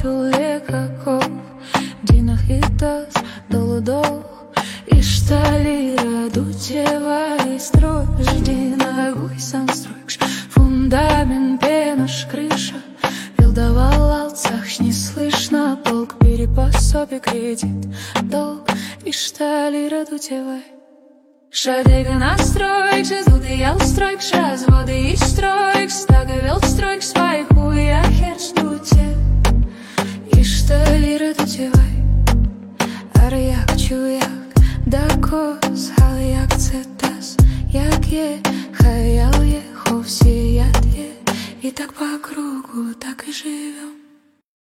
чоловіка Дінах і таз долу і шталі радутєва і строй жди ногой сам строишь фундамент пенош крыша Вилдовал алцах не слышно полк перепособе кредит долг и штали радутєва Шадега настройк, жезлуды я устройк, разводы и стройк, стаговел стройк, своих хуя херстуте. И штали радутєвай, аряк чуяк, дакос, халяк цетас, як є, хаял є, ховсі яд є. И так по кругу, так и живем.